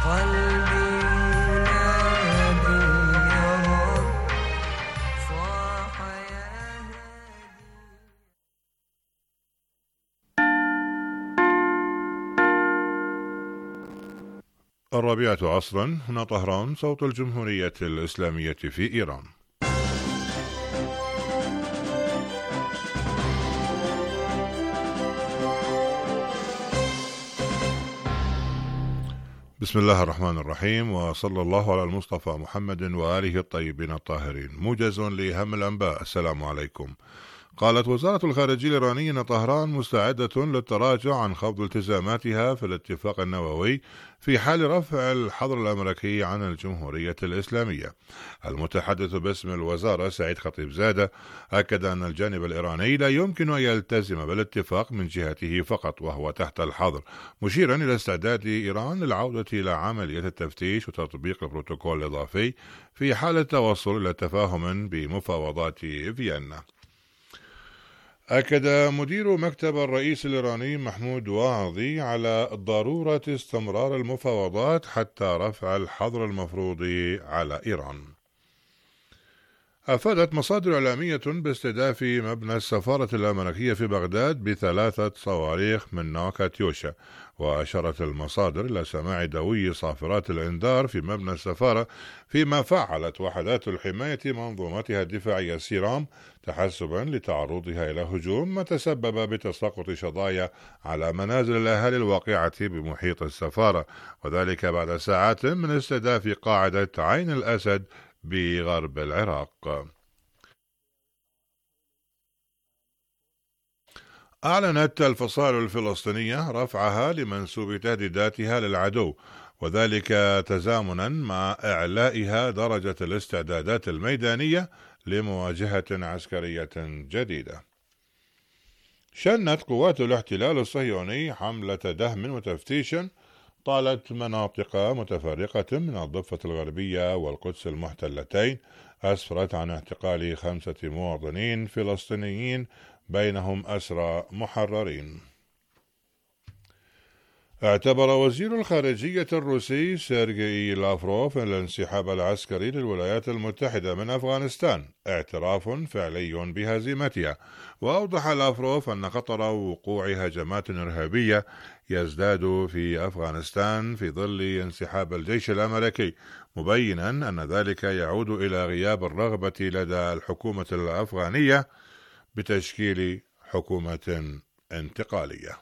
قلبي ينادي يا رب صاح يا هادي. 4 عصرا، هنا طهران، صوت الجمهورية الإسلامية في إيران. بسم الله الرحمن الرحيم، وصلى الله على المصطفى محمد وآله الطيبين الطاهرين. موجز لأهم الأنباء. السلام عليكم. قالت وزارة الخارجية الإيرانية أن طهران مستعدة للتراجع عن خفض التزاماتها في الاتفاق النووي في حال رفع الحظر الأمريكي عن الجمهورية الإسلامية. المتحدث باسم الوزارة سعيد خطيبزادة أكد أن الجانب الإيراني لا يمكن أن يلتزم بالاتفاق من جهته فقط وهو تحت الحظر، مشيرا إلى استعداد إيران للعودة إلى عملية التفتيش وتطبيق البروتوكول الإضافي في حال التوصل إلى تفاهم بمفاوضات فيينا. أكد مدير مكتب الرئيس الإيراني محمود واعظي على ضرورة استمرار المفاوضات حتى رفع الحظر المفروض على إيران. أفادت مصادر إعلامية باستهداف مبنى السفارة الأمريكية في بغداد ب3 صواريخ من نوع كاتيوشا، وأشارت المصادر إلى سماع دوي صافرات الإنذار في مبنى السفارة، فيما فعلت وحدات الحماية منظومتها الدفاعية سيرام تحسبا لتعرضها إلى هجوم، ما تسبب بتساقط شظايا على منازل الأهالي الواقعة بمحيط السفارة، وذلك بعد ساعات من استهداف قاعدة عين الأسد بغرب العراق. أعلنت الفصائل الفلسطينية رفعها لمنسوب تهديداتها للعدو، وذلك تزامنا مع إعلائها درجة الاستعدادات الميدانية لمواجهة عسكرية جديدة. شنت قوات الاحتلال الصهيوني حملة دهم وتفتيش طالت مناطق متفرقة من الضفة الغربية والقدس المحتلتين، أسفرت عن اعتقال 5 مواطنين فلسطينيين بينهم أسرى محررين. اعتبر وزير الخارجية الروسي سيرجي لافروف الانسحاب العسكري للولايات المتحدة من أفغانستان اعتراف فعلي بهزيمتها، وأوضح لافروف أن خطر وقوع هجمات إرهابية يزداد في أفغانستان في ظل انسحاب الجيش الأمريكي، مبينا أن ذلك يعود إلى غياب الرغبة لدى الحكومة الأفغانية بتشكيل حكومة انتقالية.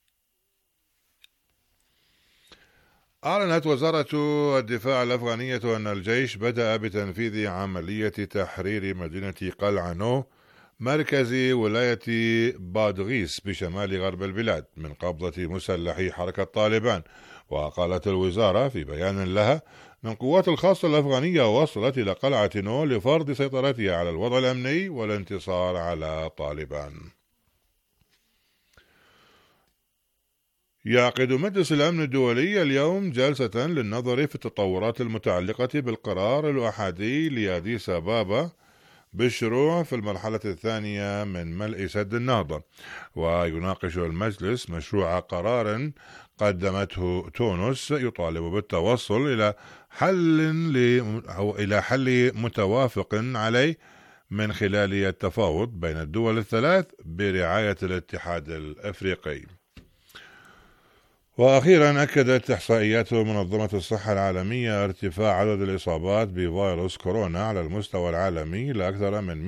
أعلنت وزارة الدفاع الأفغانية أن الجيش بدأ بتنفيذ عملية تحرير مدينة قلعة مركز ولاية بادغيس بشمال غرب البلاد من قبضة مسلحي حركة طالبان. وقالت الوزارة في بيان لها أن القوات الخاصة الأفغانية وصلت إلى قلعة نو لفرض سيطرتها على الوضع الأمني والانتصار على طالبان. يعقد مجلس الأمن الدولي اليوم جلسة للنظر في التطورات المتعلقة بالقرار الأحادي لأديس أبابا بالشروع في المرحلة الثانية من ملء سد النهضة، ويناقش المجلس مشروع قرار قدمته تونس يطالب بالتوصل إلى حل متوافق عليه من خلال التفاوض بين الدول الثلاث برعاية الاتحاد الأفريقي. وأخيرا أكدت إحصائيات منظمة الصحة العالمية ارتفاع عدد الإصابات بفيروس كورونا على المستوى العالمي لأكثر من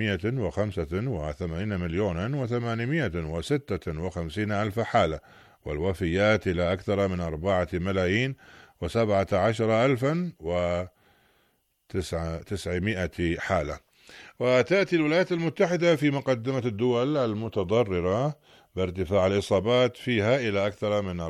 185,856,000 حالة، والوفيات إلى أكثر من 4,017,900 حالة. وتأتي الولايات المتحدة في مقدمة الدول المتضررة بارتفاع الإصابات فيها إلى أكثر من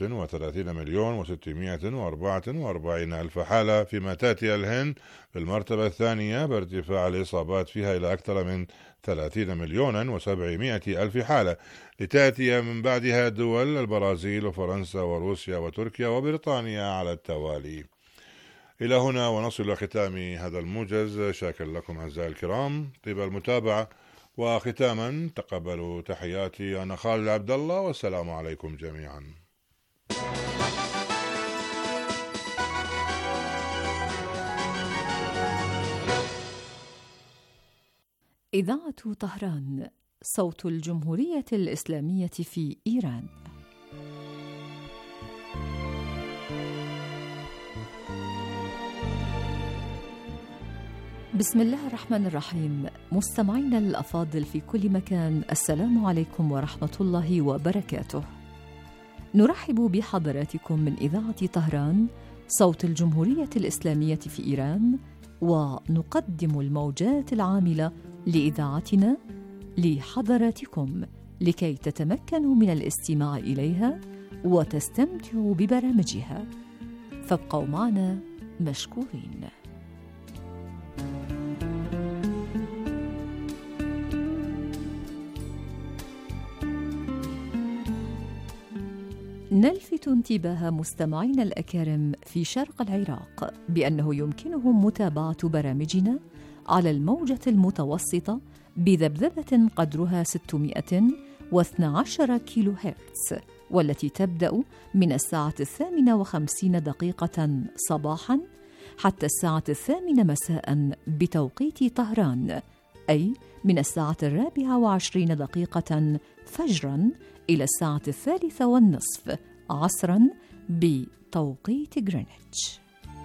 34,644,000 حالة، فيما تأتي الهند في المرتبة الثانية بارتفاع الإصابات فيها إلى أكثر من 30,700,000 حالة، لتأتي من بعدها دول البرازيل وفرنسا وروسيا وتركيا وبريطانيا على التوالي. إلى هنا ونصل إلى ختام هذا الموجز. شاكر لكم أعزائي الكرام طيب المتابعة، وختاما تقبلوا تحياتي أنا خالد عبد الله، والسلام عليكم جميعا. إذاعة طهران، صوت الجمهورية الإسلامية في إيران. بسم الله الرحمن الرحيم. مستمعينا الأفاضل في كل مكان، السلام عليكم ورحمة الله وبركاته. نرحب بحضراتكم من إذاعة طهران، صوت الجمهورية الإسلامية في إيران، ونقدم الموجات العاملة لإذاعتنا لحضراتكم لكي تتمكنوا من الاستماع إليها وتستمتعوا ببرامجها، فابقوا معنا مشكورين. نلفت انتباه مستمعينا الأكارم في شرق العراق بأنه يمكنهم متابعة برامجنا على الموجة المتوسطة بذبذبة قدرها 612 كيلو هرتز، والتي تبدأ من الساعة 58 صباحاً حتى الساعة 8 مساءً بتوقيت طهران، أي من الساعة 24 فجراً إلى الساعة 3:30 عصراً بتوقيت غرينتش.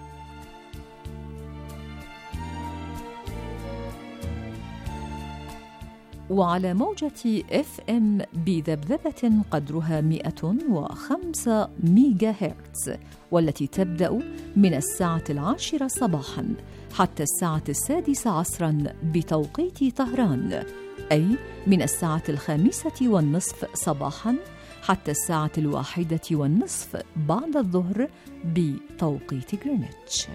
وعلى موجة FM بذبذبة قدرها 105 ميجا هرتز، والتي تبدأ من الساعة 10 صباحاً حتى الساعة 6 عصراً بتوقيت طهران، أي من الساعة 5:30 صباحاً حتى الساعة 1:30 بعد الظهر بتوقيت غرينتش.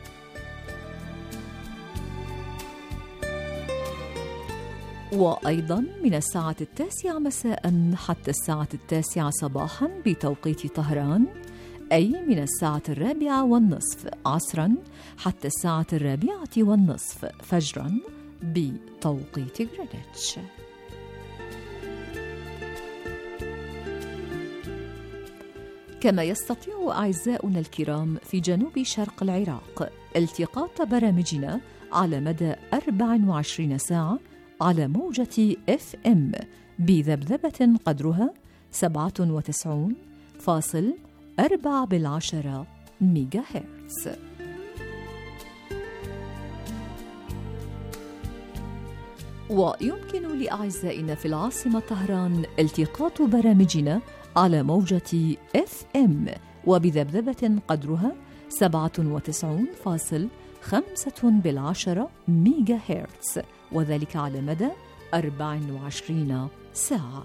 وأيضاً من الساعة 9 مساءً حتى الساعة 9 صباحاً بتوقيت طهران، أي من الساعة 4:30 عصراً حتى الساعة 4:30 فجراً بتوقيت غرينتش. كما يستطيع أعزاؤنا الكرام في جنوب شرق العراق التقاط برامجنا على مدى 24 ساعة على موجة FM بذبذبة قدرها 97.4 ميجا هرتز. ويمكن لأعزائنا في العاصمة طهران التقاط برامجنا على موجة FM وبذبذبة قدرها 97.5 ميجا هرتز، وذلك على مدى 24 ساعة.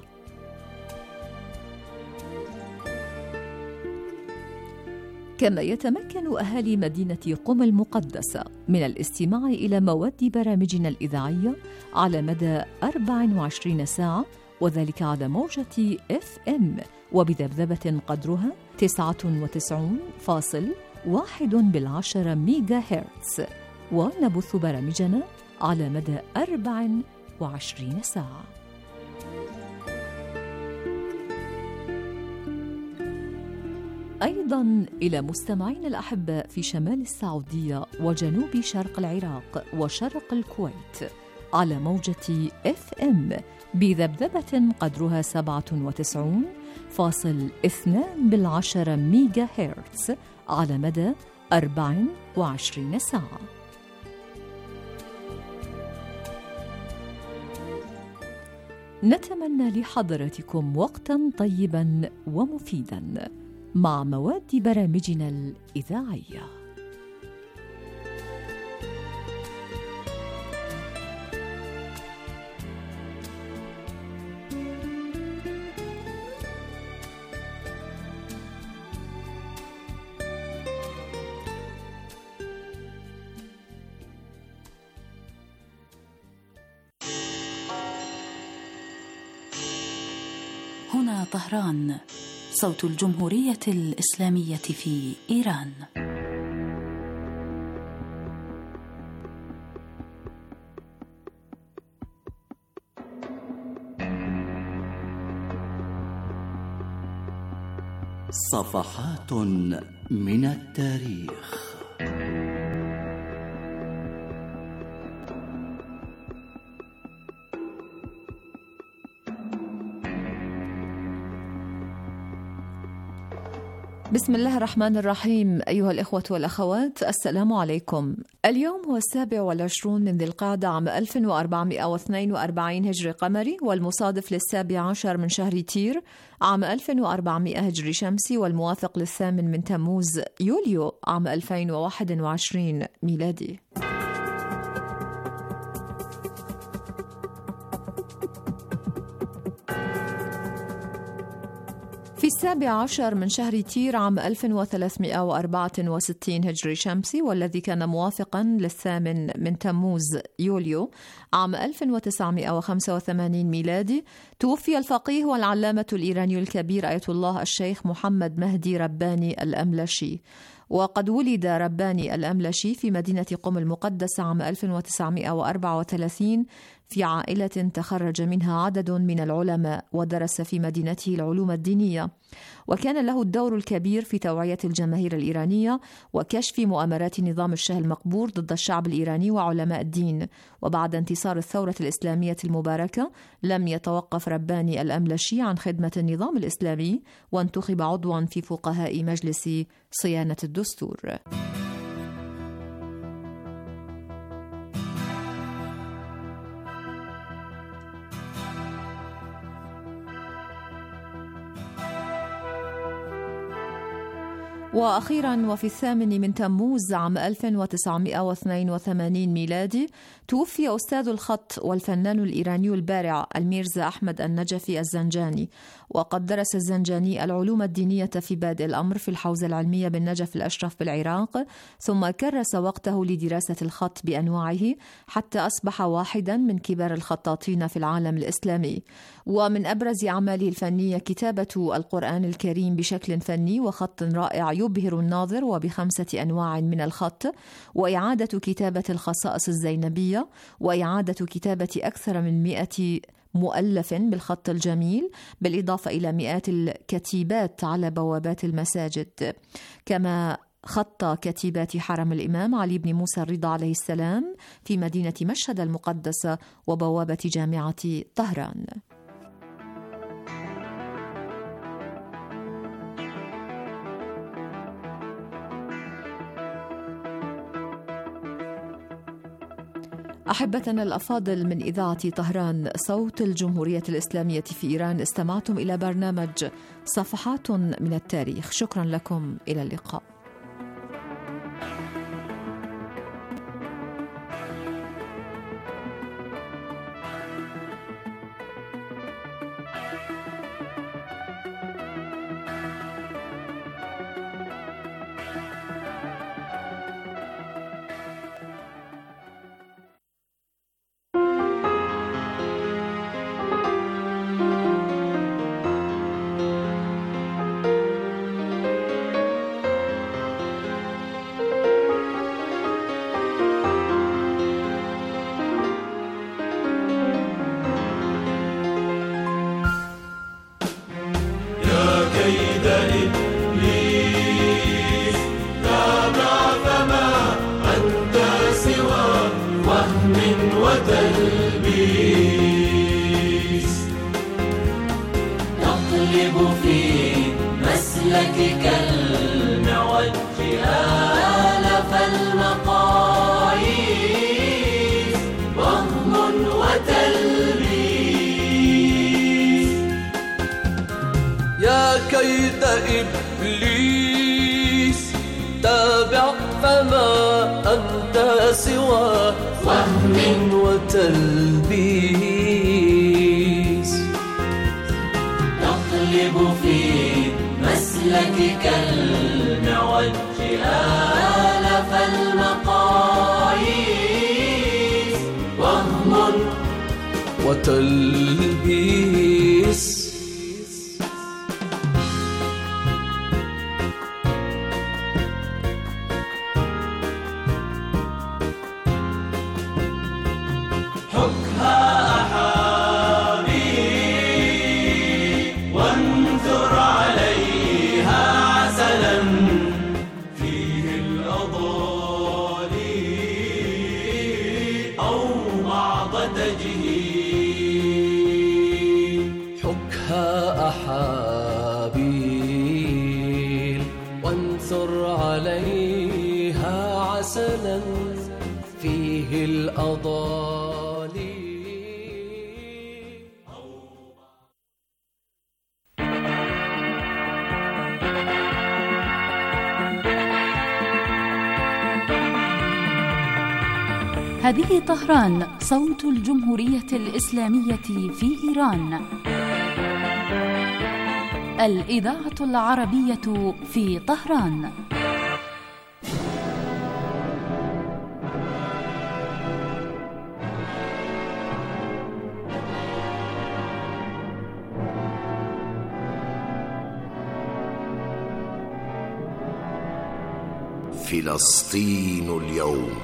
كما يتمكن أهالي مدينة قم المقدسة من الاستماع إلى مواد برامجنا الإذاعية على مدى 24 ساعة، وذلك على موجة FM وبذبذبة قدرها 99.1 ميجا هرتز، ونبث برامجنا على مدى 24 ساعة. أيضاً إلى مستمعينا الأحباء في شمال السعودية وجنوب شرق العراق وشرق الكويت على موجة FM بذبذبة قدرها 97.2 ميجا هرتز على مدى 24 ساعة. نتمنى لحضراتكم وقتاً طيباً ومفيداً مع مواد برامجنا الإذاعية. هنا طهران، صوت الجمهورية الإسلامية في إيران. صفحات من التاريخ. بسم الله الرحمن الرحيم. أيها الإخوة والأخوات، السلام عليكم. اليوم هو 27 من ذي القعدة عام 1442 هجري قمري، والمصادف ل17 من شهر تير عام 1400 هجري شمسي، والموافق للثامن من تموز يوليو عام 2021 ميلادي. في 17 من شهر تير عام 1364 هجري شمسي، والذي كان موافقا للثامن من تموز يوليو عام 1985 ميلادي، توفي الفقيه والعلامة الإيراني الكبير آية الله الشيخ محمد مهدي رباني الأملشي. وقد ولد رباني الأملشي في مدينة قم المقدسة عام 1934 في عائلة تخرج منها عدد من العلماء، ودرس في مدينته العلوم الدينية، وكان له الدور الكبير في توعية الجماهير الإيرانية وكشف مؤامرات نظام الشاه المقبور ضد الشعب الإيراني وعلماء الدين. وبعد انتصار الثورة الإسلامية المباركة لم يتوقف رباني الأملشي عن خدمة النظام الإسلامي، وانتخب عضوا في فقهاء مجلس صيانة الدستور. وأخيرا وفي الثامن من تموز عام 1982 ميلادي، توفي أستاذ الخط والفنان الإيراني البارع الميرزا أحمد النجفي الزنجاني. وقد درس الزنجاني العلوم الدينية في بادئ الأمر في الحوزة العلمية بالنجف الأشرف بالعراق، ثم كرس وقته لدراسة الخط بأنواعه حتى أصبح واحدا من كبار الخطاطين في العالم الإسلامي. ومن أبرز أعماله الفنية كتابة القرآن الكريم بشكل فني وخط رائع يبهر الناظر وب5 أنواع من الخط، وإعادة كتابة الخصائص الزينبية، وإعادة كتابة أكثر من 100 مؤلف بالخط الجميل، بالإضافة إلى مئات الكتيبات على بوابات المساجد. كما خط كتيبات حرم الإمام علي بن موسى الرضا عليه السلام في مدينة مشهد المقدسة وبوابة جامعة طهران. أحبتنا الأفاضل، من إذاعة طهران صوت الجمهورية الإسلامية في إيران، استمعتم إلى برنامج صفحات من التاريخ. شكرا لكم، إلى اللقاء. تقلب في مسلكك المعوج آلاف المقاييس، وهم وتلبيس. يا كيد إبليس تابع فما أنت سوى وهم وتلبيس. تقلب في مسلكك المعوج آلاف المقاييس، وهم وتلبيس. عليها عسلا فيه الأضالي. هذه طهران، صوت الجمهورية الإسلامية في إيران. الإذاعة العربية في طهران. فلسطين اليوم.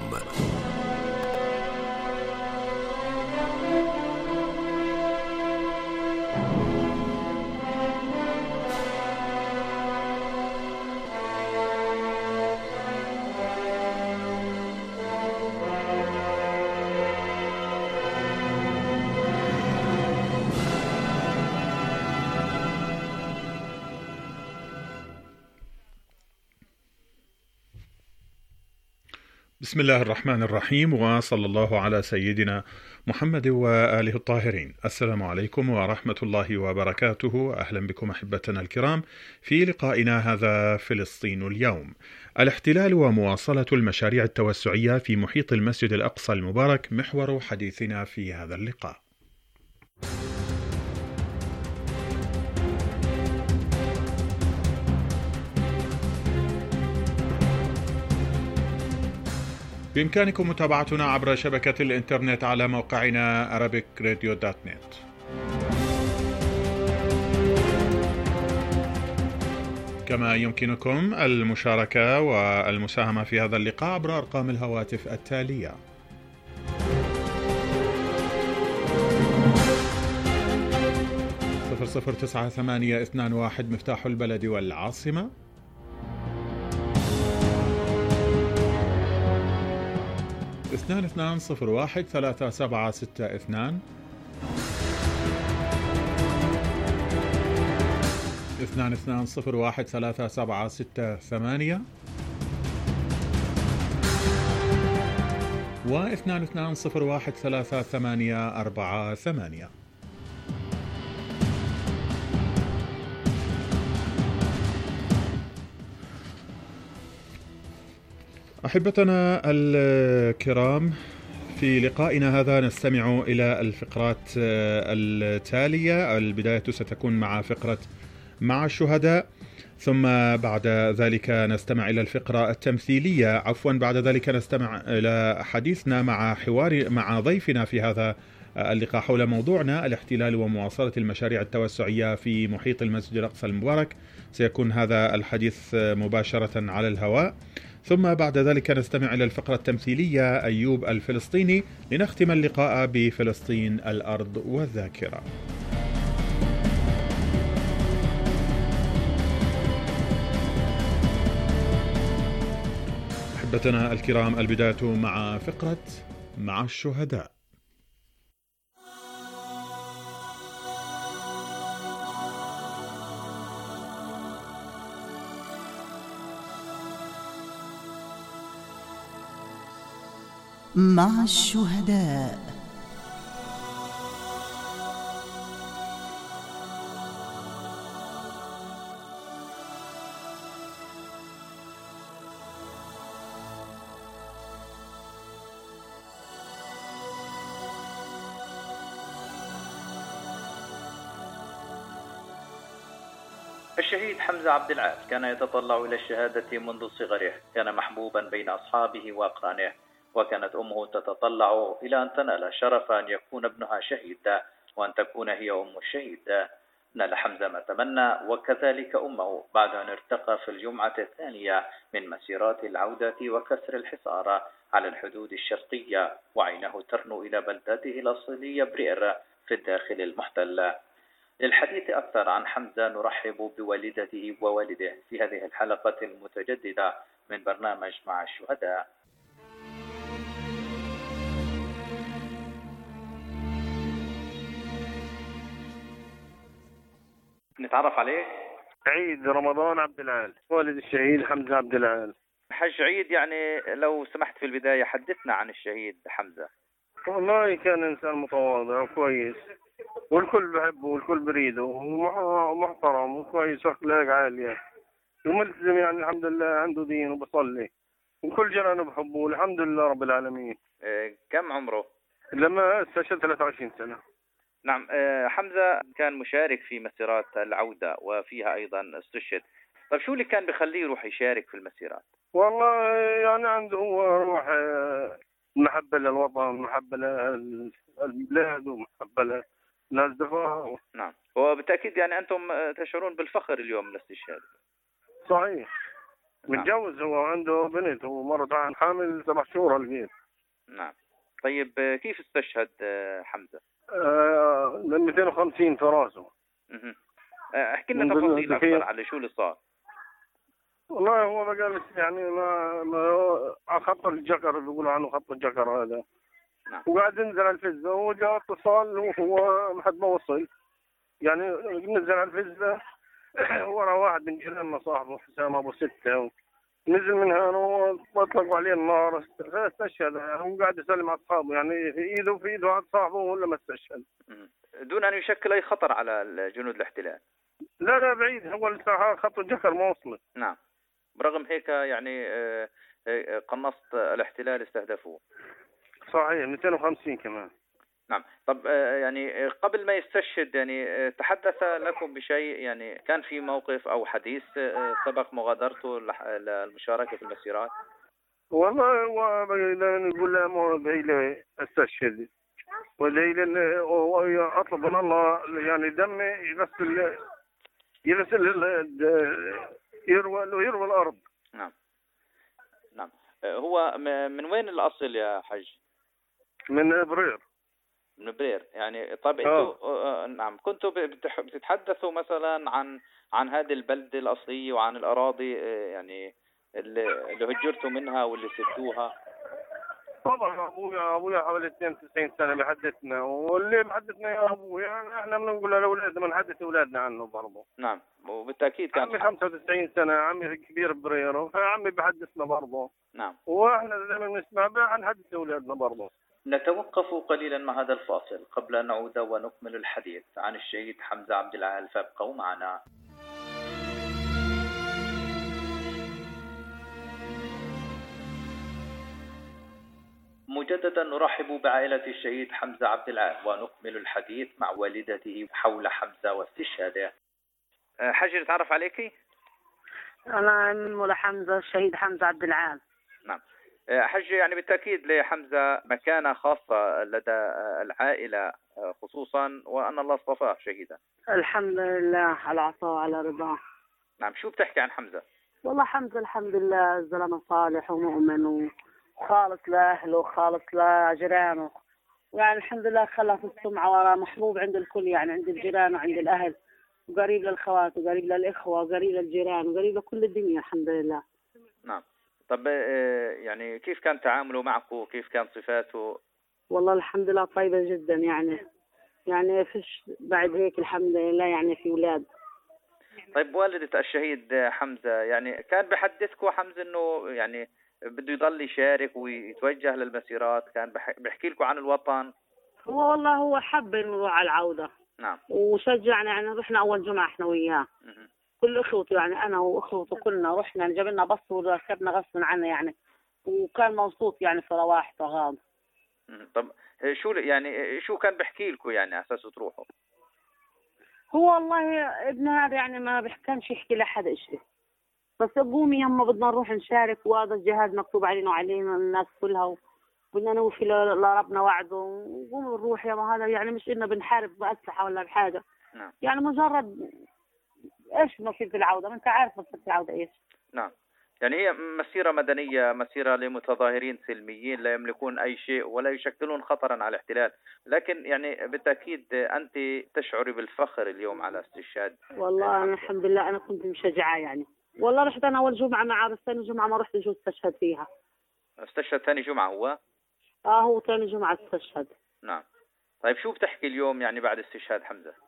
بسم الله الرحمن الرحيم، وصلى الله على سيدنا محمد وآله الطاهرين. السلام عليكم ورحمة الله وبركاته. أهلا بكم أحبتنا الكرام في لقائنا هذا فلسطين اليوم. الاحتلال ومواصلة المشاريع التوسعية في محيط المسجد الأقصى المبارك محور حديثنا في هذا اللقاء. بإمكانكم متابعتنا عبر شبكة الإنترنت على موقعنا arabicradio.net. كما يمكنكم المشاركة والمساهمة في هذا اللقاء عبر أرقام الهواتف التالية: 009821 مفتاح البلد والعاصمة، 22013762، 22013768، و 22013848. أحبتنا الكرام، في لقائنا هذا نستمع إلى الفقرات التالية. البداية ستكون مع فقرة مع الشهداء، ثم بعد ذلك نستمع إلى الفقرة التمثيلية، بعد ذلك نستمع إلى حديثنا مع ضيفنا في هذا اللقاء حول موضوعنا الاحتلال ومواصلة المشاريع التوسعية في محيط المسجد الأقصى المبارك. سيكون هذا الحديث مباشرة على الهواء، ثم بعد ذلك نستمع إلى الفقرة التمثيلية أيوب الفلسطيني، لنختم اللقاء بفلسطين الأرض والذاكرة. أحبتنا الكرام، البداية مع فقرة مع الشهداء. مع الشهداء. الشهيد حمزة عبد العال كان يتطلع إلى الشهادة منذ صغره، كان محبوبا بين أصحابه وأقرانه، وكانت أمه تتطلع إلى أن تنال شرف أن يكون ابنها شهيدا وأن تكون هي أم الشهيد. نال حمزة ما تمنى وكذلك أمه بعد أن ارتقى في الجمعة الثانية من مسيرات العودة وكسر الحصار على الحدود الشرقية، وعينه ترنو إلى بلدته الأصلية برئر في الداخل المحتل. للحديث أكثر عن حمزة نرحب بوالدته ووالده في هذه الحلقة المتجددة من برنامج مع الشهداء. نتعرف عليك. عيد رمضان عبد العال، والد الشهيد حمزة عبد العال. حج عيد، يعني لو سمحت في البداية حدثنا عن الشهيد حمزة. والله كان إنسان متواضع وكويس، والكل بحبه والكل بريده، ومحترم وكويس وأخلاق عالية وملتزم، يعني الحمد لله عنده دين وبصلي، وكل جيرانه بحبه الحمد لله رب العالمين. كم عمره؟ لما استشهد 23 سنة. نعم. حمزة كان مشارك في مسيرات العودة وفيها أيضا استشهد. طيب شو اللي كان بخليه يروح يشارك في المسيرات؟ والله يعني عنده هو روح محبة للوطن، محبة للبلاد، ومحبة للأصدقاء. نعم، وبالتأكيد يعني أنتم تشعرون بالفخر اليوم للاستشهاد. صحيح. متجوز هو وعنده بنت ومرت عن حامل 7 شهور البيت. نعم. طيب كيف استشهد حمزة؟ 250 في راسه. احكي لنا تفاصيل أكثر على شو اللي صار. والله هو ما قال يعني ما خط الجكر، بيقولوا عنه خط الجكر هذا. نعم. وقاعد ينزل على الفزة، وجاء اتصال وهو ما حد ما وصل، يعني نزل على الفزة ورا واحد من جيراننا صاحبه حسام ابو 6، نزل من هنا واطلقوا عليه النار، استشهد. هو قاعد يسلم على اصحابه، يعني في ايده واحد صاحبه ولا ما استشهد دون ان يشكل اي خطر على جنود الاحتلال. لا بعيد، هو خط الجكر ما وصل. نعم. برغم هيك يعني قناصة الاحتلال استهدفوه. صحيح، 250 كمان. نعم. طب يعني قبل ما يستشهد يعني تحدث لكم بشيء، يعني كان في موقف أو حديث سبق مغادرته للمشاركة في المسيرات؟ والله هو نقول له مو بهيله استشهد، وهيله أطلب من الله يعني دمي يغسل يروى الأرض. نعم. نعم. هو من وين الأصل يا حج؟ من برير. من برير يعني. طيب انتوا نعم كنتوا بتتحدثوا مثلا عن هذه البلدة الأصلية وعن الأراضي يعني اللي هجرتوا منها واللي سبتوها؟ طبعا ابويا حوالي 92 سنة بحدثنا، واللي بحدثنا يا ابويا يعني احنا بنقول لاولادنا بنحدث اولادنا عنه برضه. نعم، وبالتأكيد كان عمي 95 سنة، عمي كبير برير، عمي بحدثنا برضه. نعم. واحنا لما بنسمع بها نحدث اولادنا برضه. نتوقف قليلا مع هذا الفاصل قبل أن نعود ونكمل الحديث عن الشهيد حمزة عبد العال، فابقوا معنا. مجددا نرحب بعائلة الشهيد حمزة عبد العال ونكمل الحديث مع والدته حول حمزة واستشهاده. حاجة نتعرف عليكي؟ أنا مولا حمزة الشهيد حمزة عبد العال. نعم. حج يعني بالتأكيد لحمزة مكانة خاصة لدى العائلة خصوصا، وأن الله اصطفاه شهيدا. الحمد لله على عطاء وعلى رضاه. نعم. شو بتحكي عن حمزة؟ والله حمزة الحمد لله زلمة صالح ومؤمن وخالص لأهله وخالص لجيرانه، يعني الحمد لله خلى في السمعة ورا محبوب عند الكل، يعني عند الجيران وعند الأهل، وقريب للخوات وقريب للإخوة وقريب للجيران وقريب لكل الدنيا الحمد لله. نعم. طب يعني كيف كان تعامله معكم؟ كيف كان صفاته؟ والله الحمد لله طيبة جدا، يعني فيش بعد هيك الحمد لله، يعني في أولاد. طيب والدة الشهيد حمزة يعني كان بحدثكم حمزة انه يعني بده يضل يشارك ويتوجه للمسيرات؟ كان بحكي لكم عن الوطن؟ هو حب انه يروح على العودة. نعم. وشجعنا، يعني رحنا أول جمعة احنا وياه. كل اخوته، يعني انا واخوته كلنا رحنا، جاب لنا بص وركبنا غصب عنا يعني، وكان مبسوط يعني في رواح طغام. طب شو كان بحكي لكم يعني على اساس تروحوا؟ هو والله ابن هذا يعني ما كانش يحكي لحد شيء، بس قومي يما بدنا نروح نشارك، وهذا الجهاد مكتوب علينا وعلينا الناس كلها، بدنا نوفي لربنا وعده، وقومي نروح يما. هذا يعني مش إنه بنحارب بأسلحة ولا بحاجة. نعم. يعني مجرد ايش مصير العودة، ما انت عارف مصير العودة ايش. نعم. يعني هي مسيرة مدنية، مسيرة لمتظاهرين سلميين لا يملكون أي شيء ولا يشكلون خطرا على الاحتلال، لكن يعني بالتأكيد أنت تشعري بالفخر اليوم على استشهاد. والله أنا الحمد لله أنا كنت مشجعة يعني، والله رحت أنا أول جمعة معه، بس ثاني جمعة ما رحت جوز استشهد فيها. استشهد ثاني جمعة هو؟ هو ثاني جمعة استشهد. نعم. طيب شو بتحكي اليوم يعني بعد استشهاد حمزة؟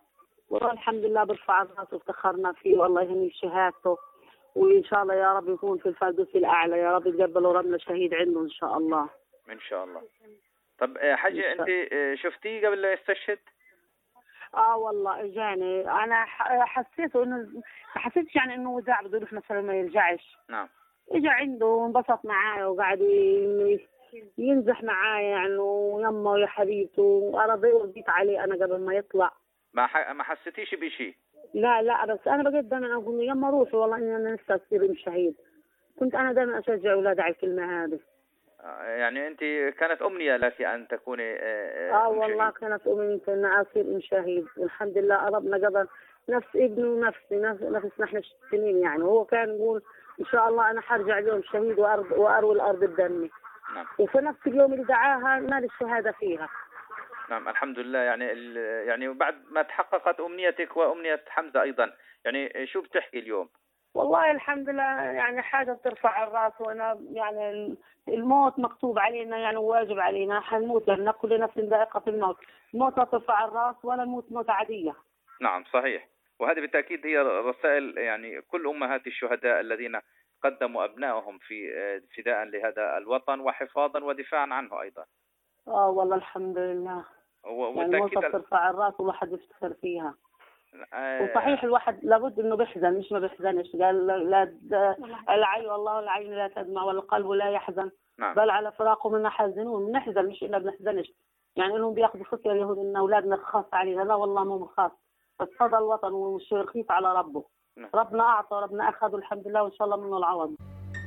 والله الحمد لله برفع الراس وافتخرنا فيه، والله يهني شهادته، وإن شاء الله يا رب يكون في الفردوس الأعلى، يا رب يتقبلوا ربنا شهيد عنده إن شاء الله. إن شاء الله. طب حاجة أنت شفتيه قبل لا يستشهد؟ والله اجاني، انا حسيته انه ما حسيتش يعني انه وزع بده يروح مثلا ما يرجعش. نعم. اجى عنده وانبسط معايا وقعد ينزح معايا يعني، ويمه يا حبيبته، وانا رضيت عليه انا قبل ما يطلع. ما حسيتيش بشيء؟ لا بس انا بقيت دائما اقول له يما روحي، والله اني انا نفسي اصير شهيد. كنت انا دائما اشجع اولادي على الكلمه هذه. يعني انت كانت امنيه لك ان تكوني والله كانت امنيتي ان اصير شهيد، والحمد لله ربنا قدر نفس ابني ونفسي نفس نحن السنين يعني. وهو كان يقول ان شاء الله انا حرجع اليوم شهيد واروي الارض بدمي. نعم. وفي نفس اليوم اللي دعاها نال الشهاده فيها. نعم الحمد لله. يعني بعد ما تحققت امنيتك وامنيه حمزه ايضا، يعني شو بتحكي اليوم؟ والله الحمد لله يعني حاجه بترفع الراس، وانا يعني الموت مكتوب علينا يعني واجب علينا، حنموت لان كل نفس ذائقه الموت، الموت لا ترفع الراس ولا الموت موت عاديه. نعم صحيح، وهذه بالتاكيد هي رسائل يعني كل امهات الشهداء الذين قدموا ابنائهم في فداء لهذا الوطن وحفاظا ودفاعا عنه ايضا. والله الحمد لله. يعني الموت ترفع الراس والواحد يفتخر فيها. وصحيح الواحد لابد انه بيحزن، مش ما بيحزنش، قال لا العين والله العين لا تدمع والقلب لا يحزن. نعم. بل على فراقه منا حزنون، بنحزن مش انه بنحزنش. يعني انهم بياخذوا فكره اليهود ان اولادنا خاص علينا، لا والله مو خاص، بس هذا الوطن والشيء رخيص على ربه. نعم. ربنا اعطى ربنا اخذ الحمد لله، وان شاء الله منه العوض.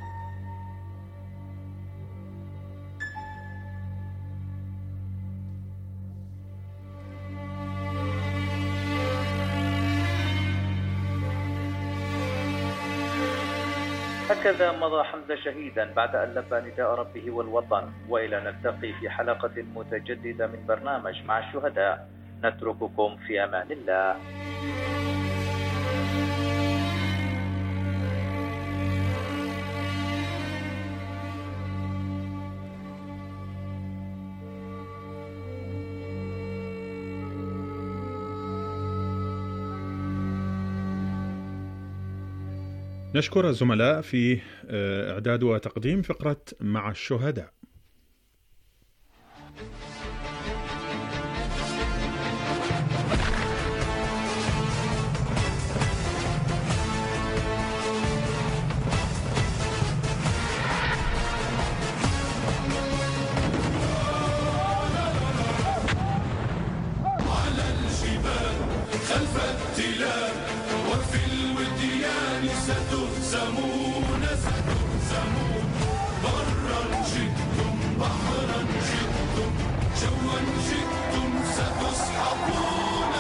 هكذا مضى حمزة شهيدا بعد أن لبى نداء ربه والوطن. وإلى نلتقي في حلقة متجددة من برنامج مع الشهداء، نترككم في أمان الله. نشكر الزملاء في إعداد وتقديم فقرة مع الشهداء. على الجبال خلف التلال وفي الوديان ستهزمون برا جئتم بحرا جئتم جوا جئتم ستسحقون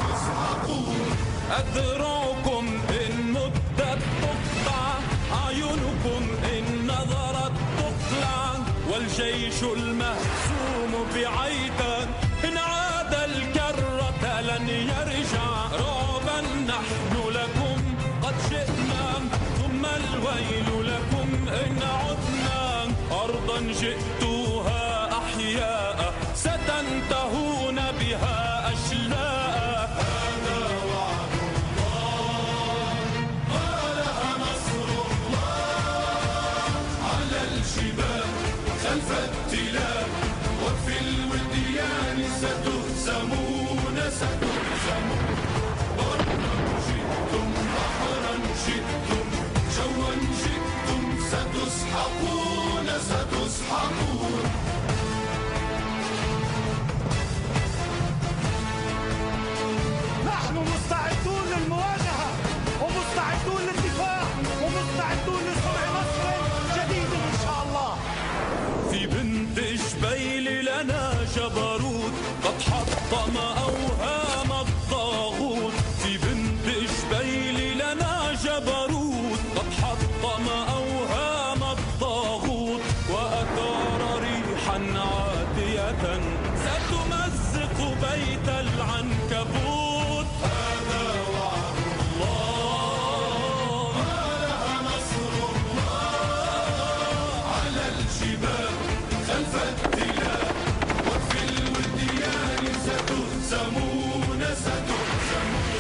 أذرعكم إن مدت تقطع، أعينكم إن نظرت تقلع، والجيش المهزوم بعيدا إن عاد الكرة لن يرجع. رعبا نحن لكم قد جئنا، ثم الويل لكم إن عدنا. أرضا جئتوها أحياء ستنتهون بها أشلاء. هذا وعد الله قالها نصر الله. على الجبال خلف التلال وفي الوديان ستهزمون برا جئتم بحرا جئتم جوا جئتم ستسحقون نحن مستعدون للمواجهة ومستعدون للدفاع ومستعدون لصنع نصر جديد إن شاء الله. في بنت جبيل لنا جبروت قد حطم أوهام الطاغوت. في بنت جبيل لنا جبروت قد حطم أوهام الطاغوت، وأثار ريحا عاتية ستمزق بيت العنكبوت. هذا وعد الله قالها نصر الله. على الجبال خلف التلال وفي الوديان ستهزمون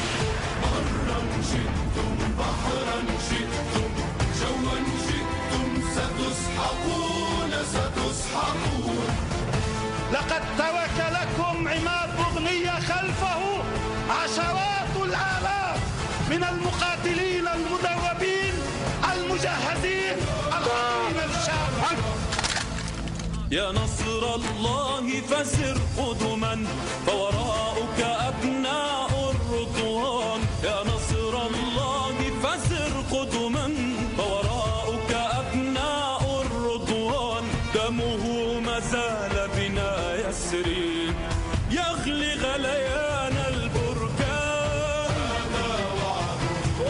تسحقون ستسحقون. لقد توكلكم عماد بغنية خلفه عشرات الآلاف من المقاتلين المدربين المجهزين القادمين الشام. يا نصر الله فسر قدما فوراءك أبناء الرضوان. يا نصر الله فسر قدما فوراءك أبناء الرضوان. دمه ما زال بنا يسري يغلي غليان البركان. هذا وعد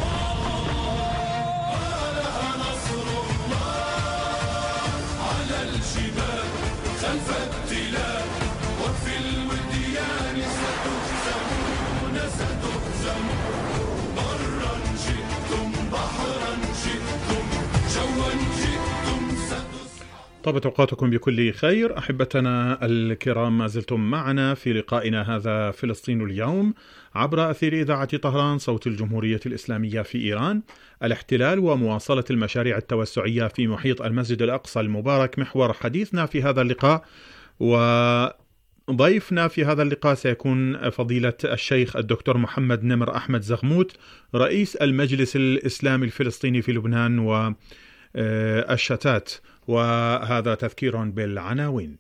الله ولها نصر الله على الجبال خلف التلال وفي الوديان ستهزمون ستهزمون. برا جئتم بحرا جئتم جوا جئتم طابت أوقاتكم بكل خير. أحبتنا الكرام، ما زلتم معنا في لقائنا هذا فلسطين اليوم عبر أثير إذاعة طهران صوت الجمهورية الإسلامية في إيران. الاحتلال ومواصلة المشاريع التوسعية في محيط المسجد الأقصى المبارك محور حديثنا في هذا اللقاء، وضيفنا في هذا اللقاء سيكون فضيلة الشيخ الدكتور محمد نمر أحمد زغموت رئيس المجلس الإسلامي الفلسطيني في لبنان والشتات. وهذا تذكير بالعناوين.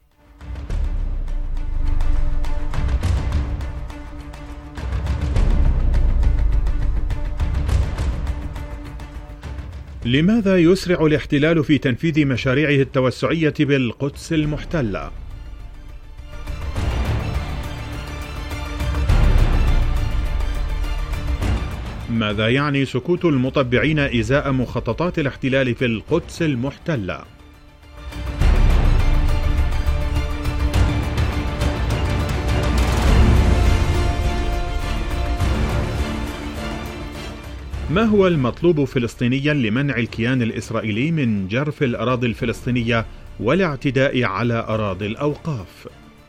لماذا يسرع الاحتلال في تنفيذ مشاريعه التوسعية بالقدس المحتلة؟ ماذا يعني سكوت المطبعين إزاء مخططات الاحتلال في القدس المحتلة؟ ما هو المطلوب فلسطينيا لمنع الكيان الإسرائيلي من جرف الأراضي الفلسطينية والاعتداء على أراضي الأوقاف؟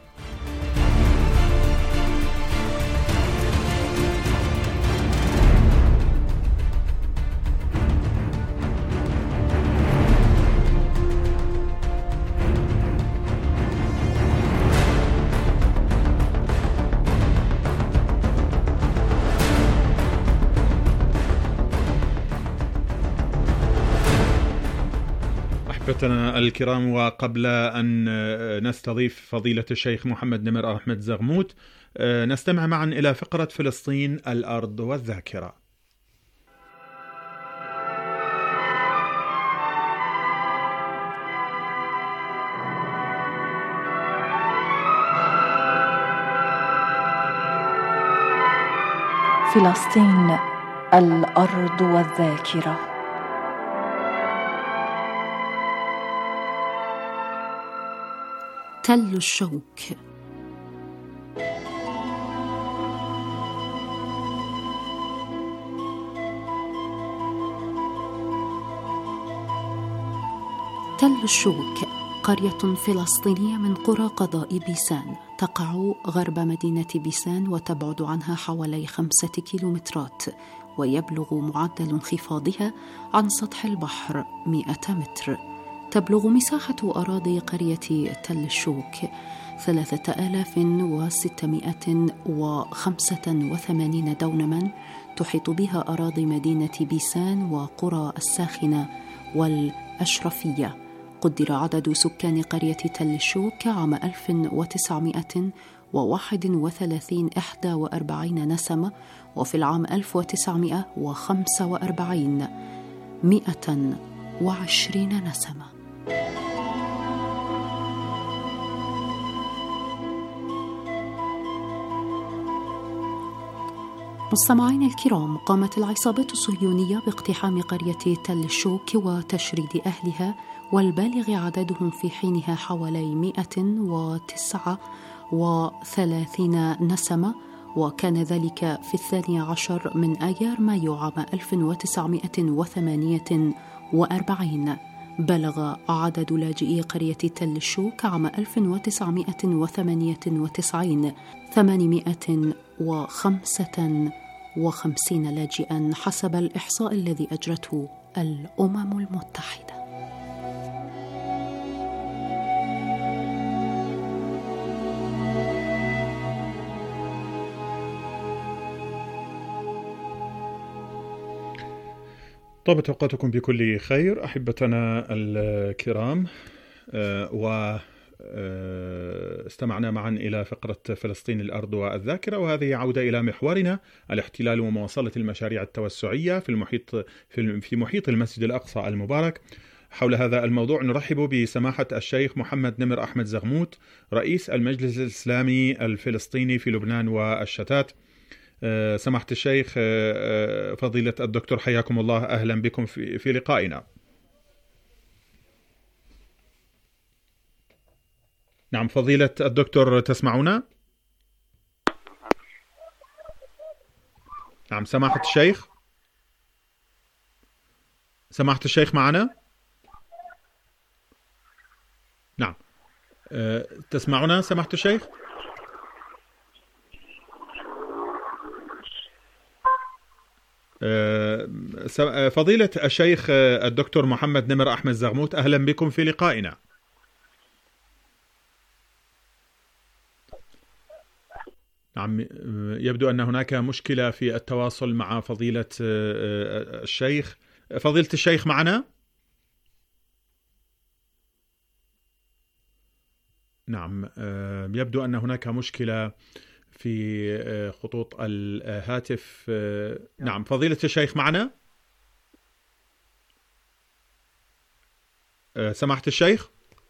أحبتنا الكرام، وقبل أن نستضيف فضيلة الشيخ محمد نمر أحمد زغموت نستمع معا إلى فقرة فلسطين الأرض والذاكرة. فلسطين الأرض والذاكرة. تل الشوك. تل الشوك قرية فلسطينية من قرى قضاء بيسان، تقع غرب مدينة بيسان وتبعد عنها حوالي 5 كيلومترات، ويبلغ معدل انخفاضها عن سطح البحر 100 متر. تبلغ مساحة أراضي قرية تل الشوك 3685 دونما، تحيط بها أراضي مدينة بيسان وقرى الساخنة والأشرفية. قدر عدد سكان قرية تل الشوك عام 1931 41 نسمة، وفي العام 1945 120 نسمة. مستمعين الكرام، قامت العصابات الصهيونية باقتحام قرية تل الشوك وتشريد أهلها، والبالغ عددهم في حينها حوالي 139 نسمة، وكان ذلك في 12 من آيار مايو عام 1948. بلغ عدد لاجئي قرية تل الشوك عام 1998 855 لاجئا حسب الإحصاء الذي أجرته الأمم المتحدة. طابت أوقاتكم بكل خير أحبتنا الكرام، واستمعنا معا إلى فقرة فلسطين الأرض والذاكرة، وهذه عودة إلى محورنا الاحتلال ومواصلة المشاريع التوسعية في محيط المسجد الأقصى المبارك. حول هذا الموضوع نرحب بسماحة الشيخ محمد نمر أحمد زغموت، رئيس المجلس الإسلامي الفلسطيني في لبنان والشتات. سماحة الشيخ، فضيلة الدكتور، حياكم الله، أهلا بكم في لقائنا. نعم فضيلة الدكتور، تسمعونا؟ نعم سماحة الشيخ، سماحة الشيخ معنا؟ نعم تسمعنا سماحة الشيخ؟ فضيلة الشيخ الدكتور محمد نمر أحمد زغموت، أهلا بكم في لقائنا. نعم يبدو أن هناك مشكلة في التواصل مع فضيلة الشيخ. فضيلة الشيخ معنا؟ نعم يبدو أن هناك مشكلة في خطوط الهاتف. نعم فضيلة الشيخ معنا؟ سماحة الشيخ؟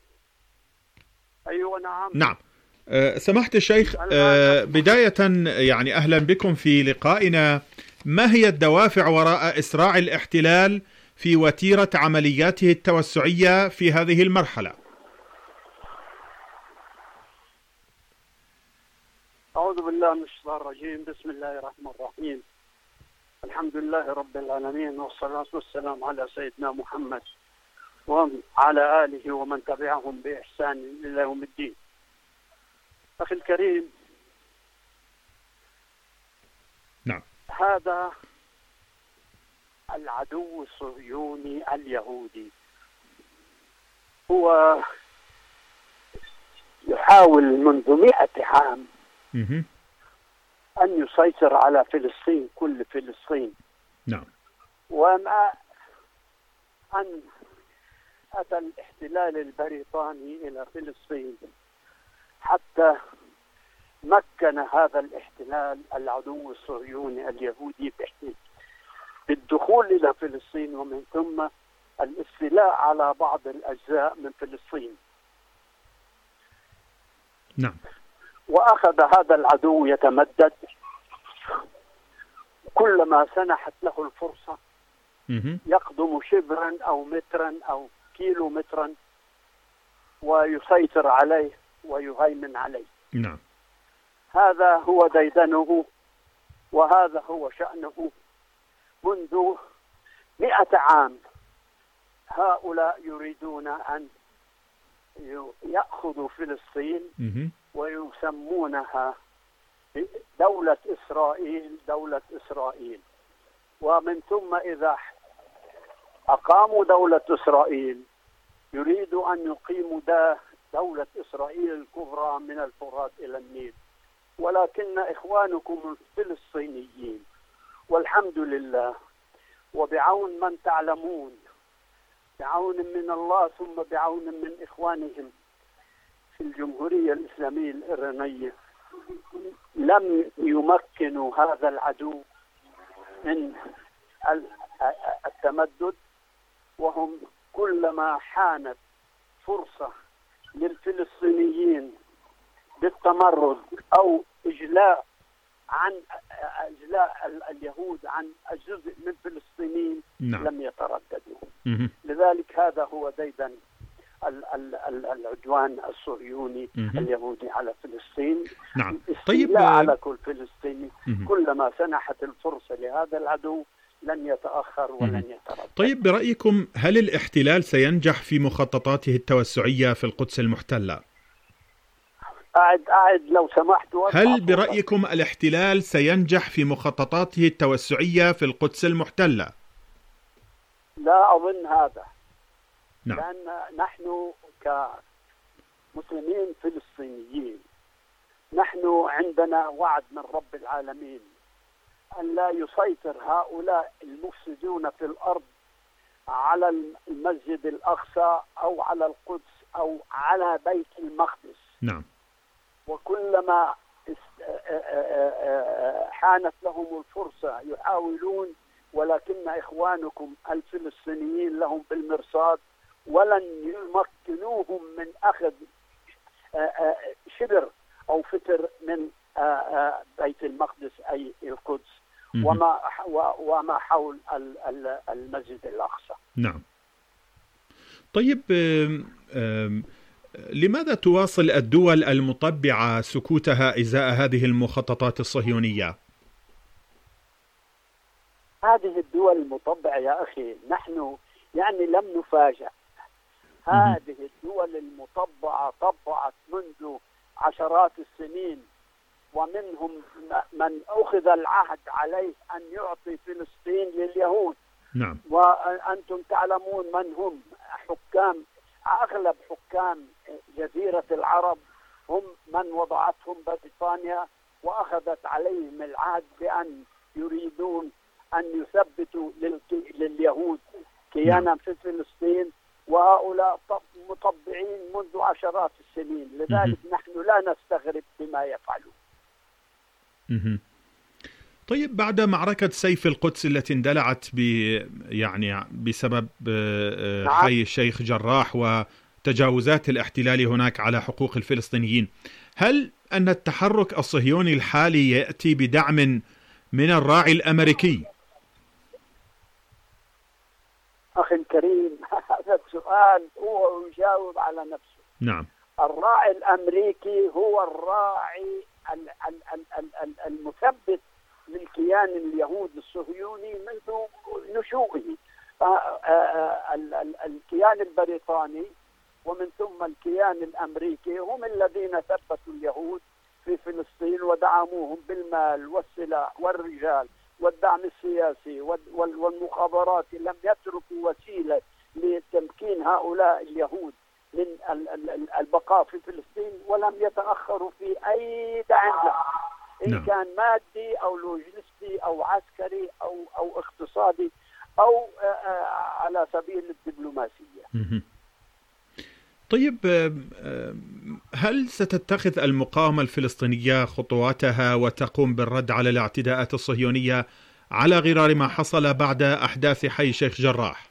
أيوة نعم. نعم سماحة الشيخ، بداية يعني أهلا بكم في لقائنا. ما هي الدوافع وراء إسراع الاحتلال في وتيرة عملياته التوسعية في هذه المرحلة؟ أعوذ بالله من الشيطان الرجيم. بسم الله الرحمن الرحيم. الحمد لله رب العالمين، والصلاة والسلام على سيدنا محمد وعلى آله ومن تبعهم بإحسان إلى يوم الدين. أخي الكريم، نعم، هذا العدو الصهيوني اليهودي هو يحاول منذ 100 عام أن يسيطر على فلسطين، كل فلسطين. نعم. ومع أن أتى الاحتلال البريطاني إلى فلسطين حتى مكن هذا الاحتلال العدو الصهيوني اليهودي بالدخول إلى فلسطين، ومن ثم الاستيلاء على بعض الأجزاء من فلسطين. نعم. وأخذ هذا العدو يتمدد، كلما سنحت له الفرصة يقدم شبرا أو مترا أو كيلو مترا ويسيطر عليه ويهيمن عليه. نعم. هذا هو ديدنه وهذا هو شأنه منذ 100 عام. هؤلاء يريدون أن يأخذوا فلسطين ويسمونها دولة إسرائيل، دولة إسرائيل. ومن ثم إذا أقاموا دولة إسرائيل يريدوا أن يقيموا دولة إسرائيل الكبرى من الفرات إلى النيل. ولكن إخوانكم الفلسطينيين والحمد لله وبعون من تعلمون، بعون من الله ثم بعون من إخوانهم في الجمهورية الإسلامية الإيرانية، لم يمكنوا هذا العدو من التمدد. وهم كلما حانت فرصة للفلسطينيين بالتمرد أو إجلاء اليهود عن جزء من فلسطين لم يترددوا. لذلك هذا هو ديدن العدوان الصهيوني اليهودي على فلسطين. نعم. طيب على كل فلسطيني كلما سنحت الفرصة لهذا العدو لن يتأخر ولن يتردد. طيب برأيكم هل الاحتلال سينجح في مخططاته التوسعية في القدس المحتلة؟ أعد لو سمحت. هل برأيكم الاحتلال سينجح في مخططاته التوسعية في القدس المحتلة؟ لا أظن هذا. نعم. لأن نحن كمسلمين فلسطينيين نحن عندنا وعد من رب العالمين أن لا يسيطر هؤلاء المفسدون في الأرض على المسجد الأقصى أو على القدس أو على بيت المقدس. نعم. وكلما حانت لهم الفرصة يحاولون، ولكن إخوانكم الفلسطينيين لهم بالمرصاد ولن يمكنوهم من أخذ شبر أو فتر من بيت المقدس أي القدس وما حول المسجد الأقصى. نعم. طيب، لماذا تواصل الدول المطبعة سكوتها إزاء هذه المخططات الصهيونية؟ هذه الدول المطبعة يا أخي نحن يعني لم نفاجأ. هذه الدول المطبعة طبعت منذ عشرات السنين، ومنهم من أخذ العهد عليه أن يعطي فلسطين لليهود. نعم. وأنتم تعلمون من هم حكام، أغلب حكام جزيرة العرب هم من وضعتهم بريطانيا وأخذت عليهم العهد بأن يريدون أن يثبتوا لليهود كيانا في فلسطين، وهؤلاء مطبعين منذ عشرات السنين. لذلك نحن لا نستغرب بما يفعلون. طيب، بعد معركة سيف القدس التي اندلعت بسبب حي الشيخ جراح وتجاوزات الاحتلال هناك على حقوق الفلسطينيين، هل أن التحرك الصهيوني الحالي يأتي بدعم من الراعي الأمريكي؟ أخي الكريم، هذا السؤال هو يجاوب على نفسه. نعم. الراعي الأمريكي هو الراعي المثبت للكيان اليهود الصهيوني منذ نشوئه. الكيان البريطاني ومن ثم الكيان الأمريكي هم الذين ثبتوا اليهود في فلسطين ودعموهم بالمال والسلاح والرجال والدعم السياسي والمخابرات. لم يتركوا وسيلة لتمكين هؤلاء اليهود من البقاء في فلسطين، ولم يتأخروا في أي دعم له، إن كان مادي أو لوجستي أو عسكري أو اقتصادي أو على سبيل الدبلوماسية. طيب، هل ستتخذ المقاومة الفلسطينية خطواتها وتقوم بالرد على الاعتداءات الصهيونية على غرار ما حصل بعد أحداث حي الشيخ جراح؟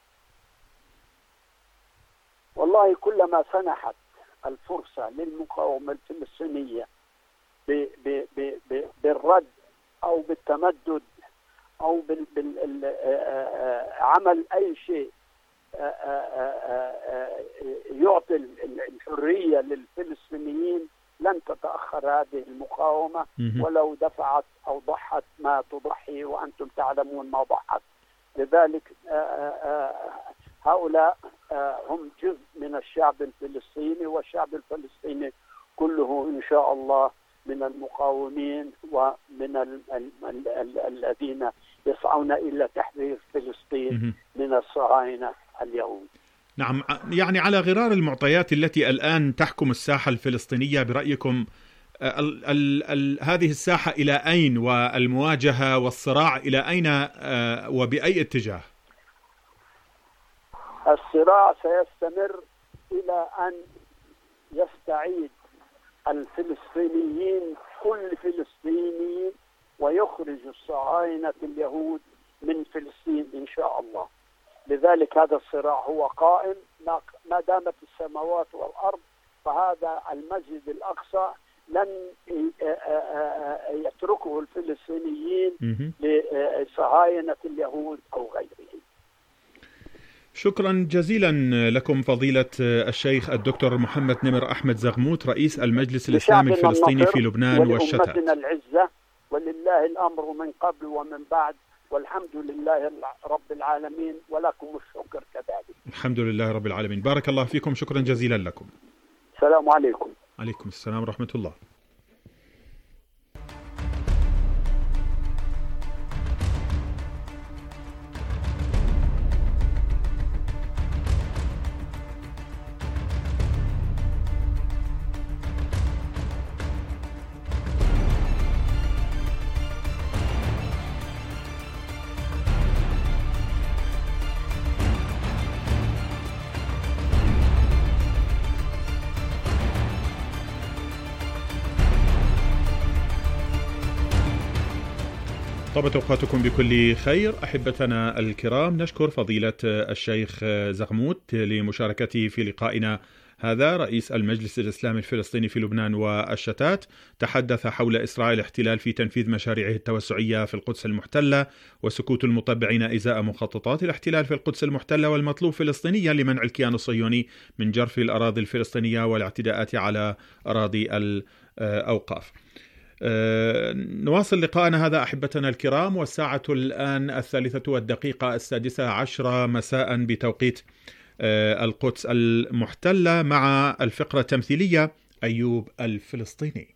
والله كلما سنحت الفرصة للمقاومة الفلسطينية بالرد أو بالتمدد أو عمل أي شيء يعطي الحرية للفلسطينيين، لن تتأخر هذه المقاومة ولو دفعت أو ضحت ما تضحي، وأنتم تعلمون ما ضحت. لذلك هؤلاء هم جزء من الشعب الفلسطيني، والشعب الفلسطيني كله إن شاء الله من المقاومين ومن الذين يسعون إلى تحرير فلسطين من الصهاينة اليهود. نعم. يعني على غرار المعطيات التي الآن تحكم الساحة الفلسطينية، برأيكم هذه الساحة إلى أين، والمواجهة والصراع إلى أين وبأي اتجاه؟ الصراع سيستمر إلى أن يستعيد الفلسطينيين كل فلسطيني ويخرج الصهاينة اليهود من فلسطين إن شاء الله. لذلك هذا الصراع هو قائم ما دامت السماوات والأرض، فهذا المسجد الأقصى لن يتركه الفلسطينيين لصهاينة اليهود أو غيرهم. شكرا جزيلا لكم فضيلة الشيخ الدكتور محمد نمر أحمد زغموت، رئيس المجلس الإسلامي الفلسطيني في لبنان والشتات. ولأمتنا العزة ولله الأمر من قبل ومن بعد، والحمد لله رب العالمين، ولكم الشكر كذلك. الحمد لله رب العالمين. بارك الله فيكم، شكرا جزيلا لكم. السلام عليكم. عليكم السلام ورحمة الله. طابت أوقاتكم بكل خير. أحبتنا الكرام، نشكر فضيلة الشيخ زغموت لمشاركته في لقائنا هذا. رئيس المجلس الإسلامي الفلسطيني في لبنان والشتات تحدث حول إسراء الاحتلال في تنفيذ مشاريعه التوسعية في القدس المحتلة وسكوت المطبعين إزاء مخططات الاحتلال في القدس المحتلة، والمطلوب فلسطينيا لمنع الكيان الصهيوني من جرف الأراضي الفلسطينية والاعتداءات على أراضي الأوقاف. نواصل لقاءنا هذا أحبتنا الكرام، والساعة الآن 3:06 مساء بتوقيت القدس المحتلة، مع الفقرة التمثيلية أيوب الفلسطيني.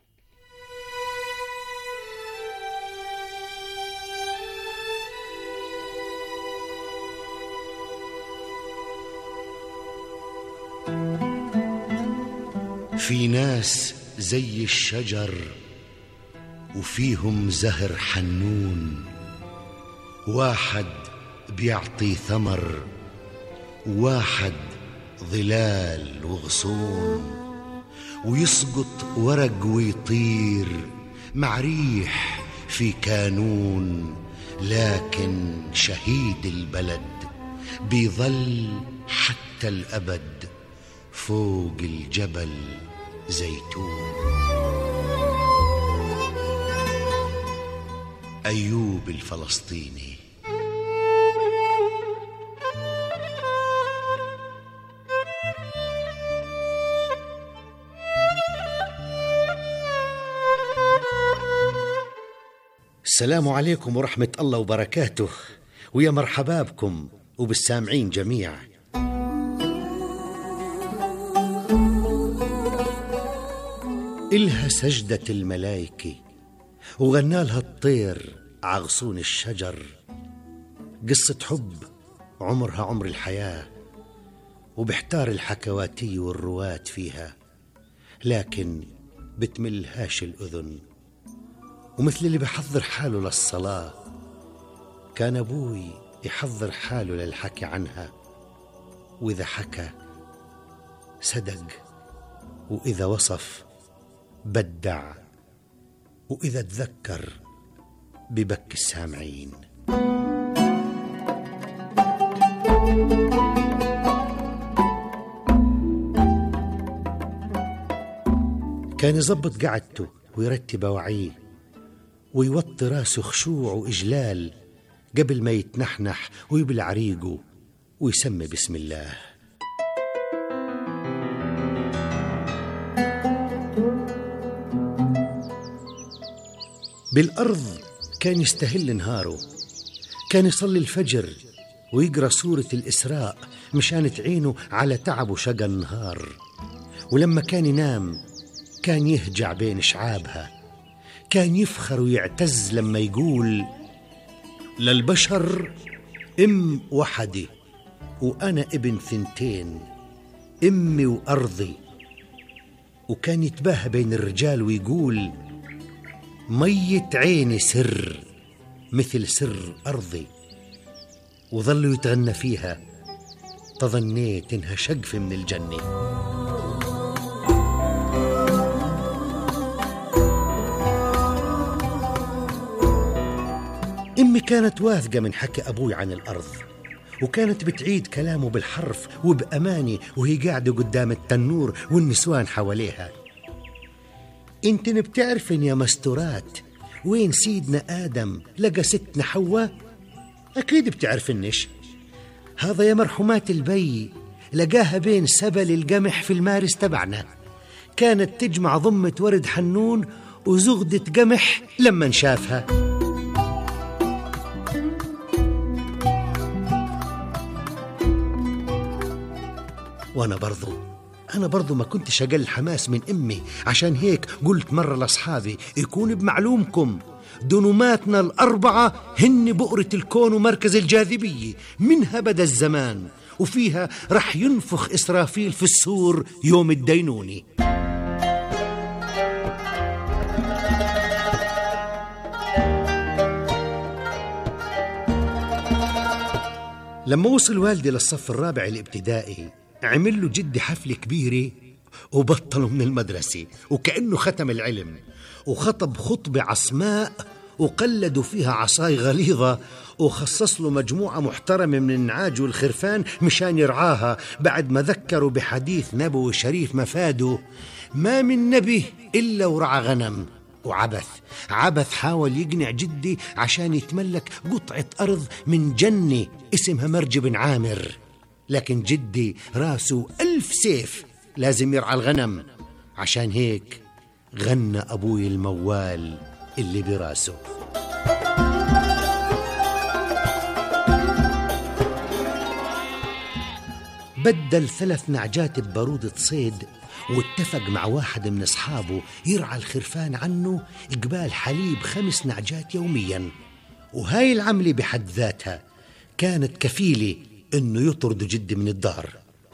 في ناس زي الشجر وفيهم زهر حنون، واحد بيعطي ثمر واحد ظلال وغصون، ويسقط ورق ويطير مع ريح في كانون، لكن شهيد البلد بيظل حتى الأبد فوق الجبل زيتون. أيوب الفلسطيني. السلام عليكم ورحمة الله وبركاته، ويا مرحبا بكم وبالسامعين جميع. إلها سجدة الملايكة وغنالها الطير عغصون الشجر، قصة حب عمرها عمر الحياة، وبحتار الحكواتي والرواة فيها، لكن بتملهاش الأذن. ومثل اللي بحضر حاله للصلاة، كان أبوي يحضر حاله للحكي عنها، وإذا حكى صدق، وإذا وصف بدع، وإذا تذكر ببكي السامعين. كان يظبط قعدته ويرتب وعيه، ويوطي راسه خشوع وإجلال قبل ما يتنحنح ويبلع ريقه ويسمي بسم الله. بالأرض كان يستهل نهاره، كان يصلي الفجر ويقرأ سورة الإسراء مشان تعينه على تعب وشقى النهار، ولما كان ينام كان يهجع بين شعابها، كان يفخر ويعتز لما يقول للبشر أم وحدة وأنا ابن ثنتين، أمي وأرضي. وكان يتباهى بين الرجال ويقول مية عيني سر مثل سر أرضي، وظلوا يتغنى فيها، تظنيت إنها شقفة من الجنة. أمي كانت واثقة من حكي أبوي عن الأرض، وكانت بتعيد كلامه بالحرف وبأمانة وهي قاعدة قدام التنور والنسوان حواليها. انتن بتعرفن يا مستورات وين سيدنا آدم لقى ستنا حواء؟ أكيد بتعرفنش، هذا يا مرحومات البي لقاها بين سبل القمح في المارس تبعنا، كانت تجمع ضمة ورد حنون وزغدة قمح لما شافها. أنا برضو ما كنتش أقل حماس من أمي، عشان هيك قلت مرة لأصحابي يكون بمعلومكم دنوماتنا الأربعة هن بؤرة الكون ومركز الجاذبية، منها بدأ الزمان، وفيها رح ينفخ إسرافيل في السور يوم الدينوني. لما وصل والدي للصف الرابع الابتدائي عمل له جدي حفلة كبيرة وبطلوا من المدرسة، وكأنه ختم العلم، وخطب خطبة عصماء وقلدوا فيها عصاي غليظة، وخصص له مجموعة محترمة من النعاج والخرفان مشان يرعاها، بعد ما ذكروا بحديث نبوي شريف مفاده: ما من نبي إلا ورعى غنم. وعبث حاول يقنع جدي عشان يتملك قطعة أرض من جنة اسمها مرج بن عامر، لكن جدي راسه 1000 سيف، لازم يرعى الغنم. عشان هيك غنى أبوي الموال اللي براسه. بدل 3 نعجات ببارودة صيد، واتفق مع واحد من أصحابه يرعى الخرفان عنه إقبال حليب 5 نعجات يوميا. وهاي العملة بحد ذاتها كانت كفيلة إنه يطرد جدي من الدار.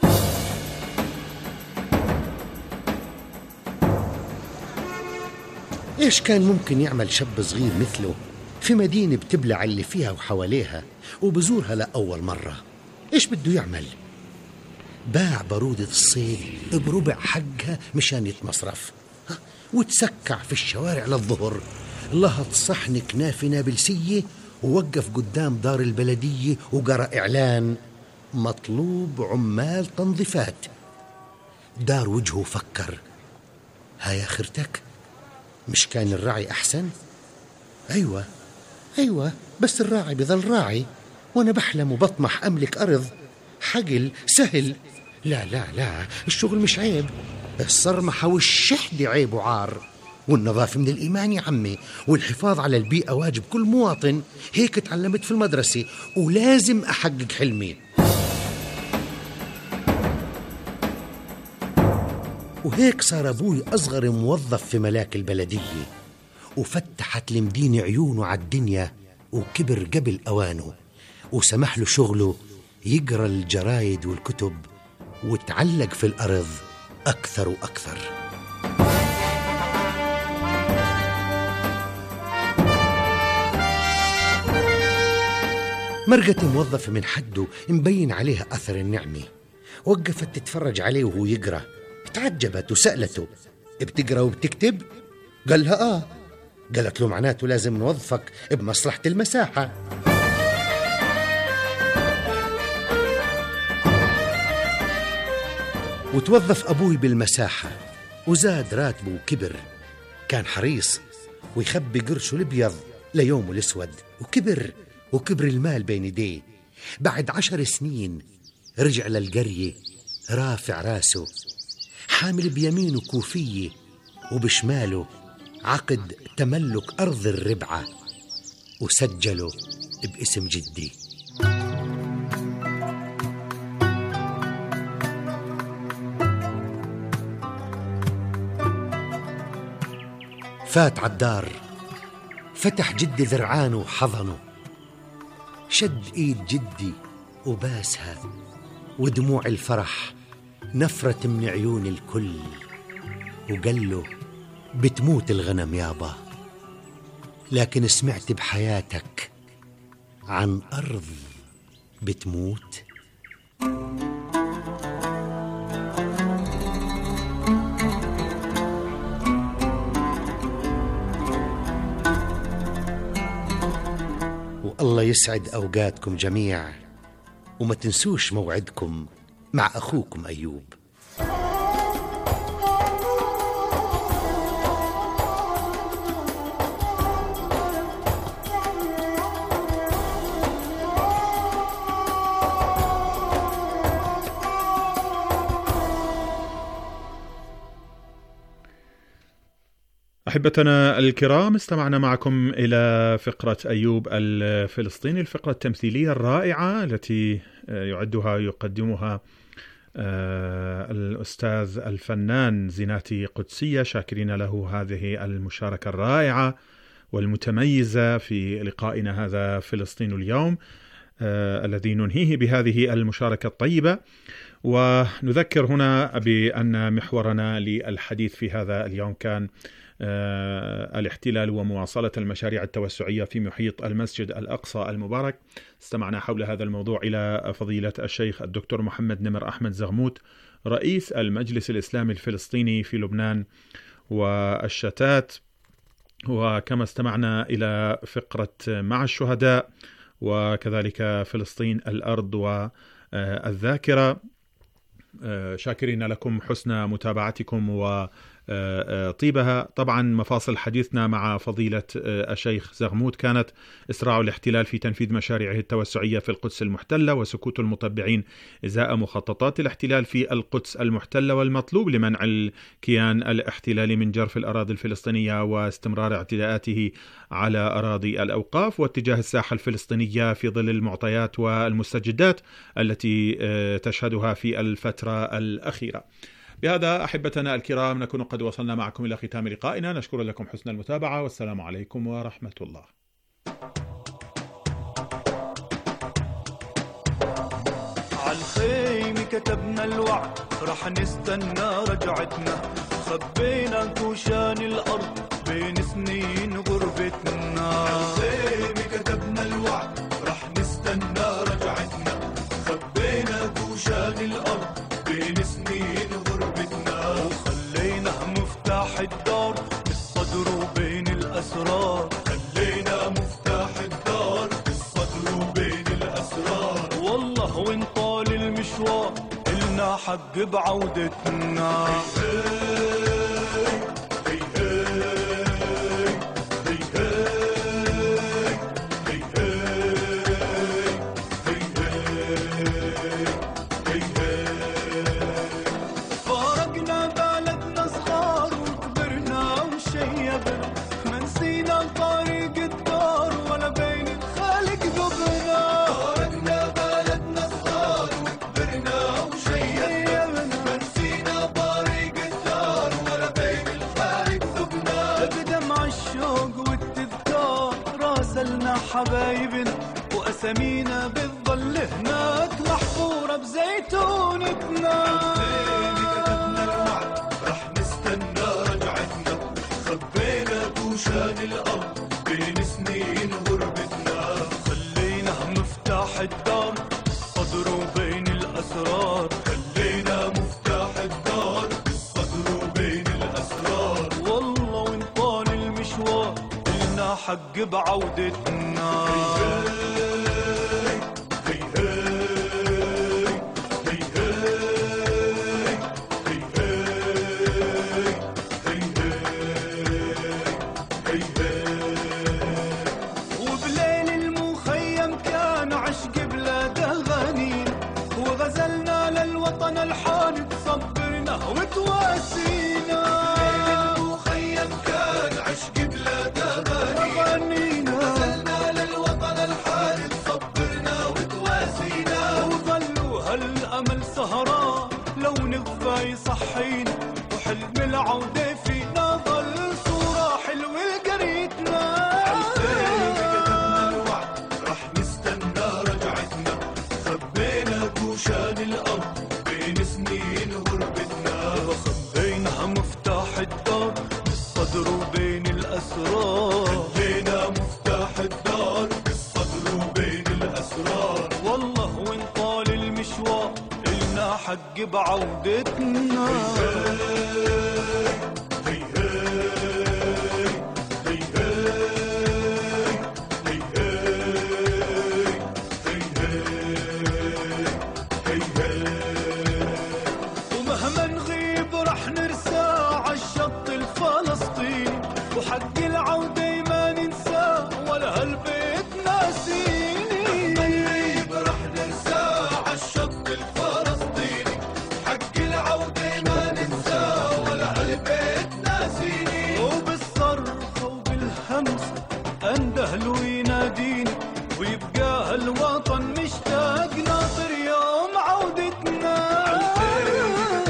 إيش كان ممكن يعمل شاب صغير مثله في مدينة بتبلع اللي فيها وحواليها وبزورها لأول مرة؟ إيش بده يعمل؟ باع بارودة الصيد بربع حقها مشان يتمصرف، وتسكع في الشوارع للظهر، لهط صحن كنافة نابلسية ووقف قدام دار البلدية وقرأ إعلان: مطلوب عمال تنظيفات. دار وجهه وفكر: هاي آخرتك؟ مش كان الراعي أحسن؟ أيوة بس الراعي بظل راعي، وأنا بحلم وبطمح أملك أرض. حقل سهل. لا الشغل مش عيب، الصرمحة والشحدة عيب وعار، والنظافة من الإيمان يا عمي، والحفاظ على البيئة واجب كل مواطن. هيك تعلمت في المدرسة ولازم أحقق حلمي. وهيك صار أبوي أصغر موظف في ملاك البلدية، وفتحت المدينة عيونه على الدنيا، وكبر قبل أوانه، وسمح له شغله يقرأ الجرايد والكتب، وتعلق في الأرض أكثر وأكثر. مرقت موظفة من حده مبين عليها أثر النعمة، وقفت تتفرج عليه وهو يقرأ. تعجبت وسألته: بتقرأ وبتكتب؟ قال لها آه. قالت له: معناته لازم نوظفك بمصلحة المساحة. وتوظف أبوي بالمساحة، وزاد راتبه وكبر. كان حريص ويخبي قرشه الأبيض ليومه الأسود، وكبر المال بين يديه. بعد 10 سنين رجع للقرية رافع راسه، حامل بيمينه كوفية وبشماله عقد تملك أرض الربعة، وسجله باسم جدي. فات عالدار، فتح جدي ذرعانه وحضنه، شد ايد جدي وباسها، ودموع الفرح نفرت من عيون الكل، وقال له: بتموت الغنم يابا، لكن سمعت بحياتك عن أرض بتموت؟ والله يسعد أوقاتكم جميع، وما تنسوش موعدكم مع أخوكم أيوب. أحبتنا الكرام، استمعنا معكم إلى فقرة أيوب الفلسطيني، الفقرة التمثيلية الرائعة التي يعدها ويقدمها الأستاذ الفنان زيناتي قدسية، شاكرين له هذه المشاركة الرائعة والمتميزة في لقائنا هذا فلسطين اليوم، الذي ننهيه بهذه المشاركة الطيبة. ونذكر هنا بأن محورنا للحديث في هذا اليوم كان الاحتلال ومواصلة المشاريع التوسعية في محيط المسجد الأقصى المبارك. استمعنا حول هذا الموضوع إلى فضيلة الشيخ الدكتور محمد نمر أحمد زغموت، رئيس المجلس الإسلامي الفلسطيني في لبنان والشتات، وكما استمعنا إلى فقرة مع الشهداء، وكذلك فلسطين الأرض والذاكرة. شاكرين لكم حسن متابعتكم وطيبها. طبعا مفاصل حديثنا مع فضيلة الشيخ زغموت كانت إسراع الاحتلال في تنفيذ مشاريعه التوسعية في القدس المحتلة، وسكوت المطبعين إزاء مخططات الاحتلال في القدس المحتلة، والمطلوب لمنع الكيان الاحتلالي من جرف الأراضي الفلسطينية واستمرار اعتداءاته على أراضي الأوقاف، واتجاه الساحة الفلسطينية في ظل المعطيات والمستجدات التي تشهدها في الفترة الأخيرة. بهذا أحبتنا الكرام نكون قد وصلنا معكم إلى ختام لقائنا. نشكر لكم حسن المتابعة، والسلام عليكم ورحمة الله. عالخيم كتبنا الوعد رح نستنى رجعتنا، خبينا كوشان الأرض بين سنين غربتنا. عالخيم كتبنا الوعد رح نستنى رجعتنا، خبينا كوشان الأرض بين سنين غربتنا. وخلينا مفتاح الدار بالصدر وبين الأسرار، خلينا مفتاح الدار بالصدر وبين الأسرار. والله وين طال المشوار إلنا حق بعودتنا. حبايبنا وأسامينا بتضل هناك محفورة بزيتونتنا. كتبنا الوعد رح نستنى رجعتنا، خبينا كوشان الأرض بين سنين غربتنا. خلينا مفتاح الدار بالصدر وبين الأسرار، خلينا مفتاح الدار بالصدر وبين الأسرار. والله وين طال المشوار إلنا حق بعودتنا. وبليل المخيم كان عشق بلاد أغاني، وغزلنا للوطن الحار تصبرنا وتواسينا. المخيم كان عشق بلاد أغاني، غزلنا للوطن الحار تصبرنا وتواسينا. وظلوا هالأمل سهران لو نغفى يصحينا، وحلم العودة فينا ظل صورة حلوة لقريتنا. كتبنا الوعد رح نستنى رجعتنا، خبينا كوشان الأرض بين سنين غربتنا. وخبينا مفتاح الدار بالصدر وبين الأسرار، خلينا مفتاح الدار بالصدر وبين الأسرار. والله وين طال المشوار إلنا حق بعودتنا.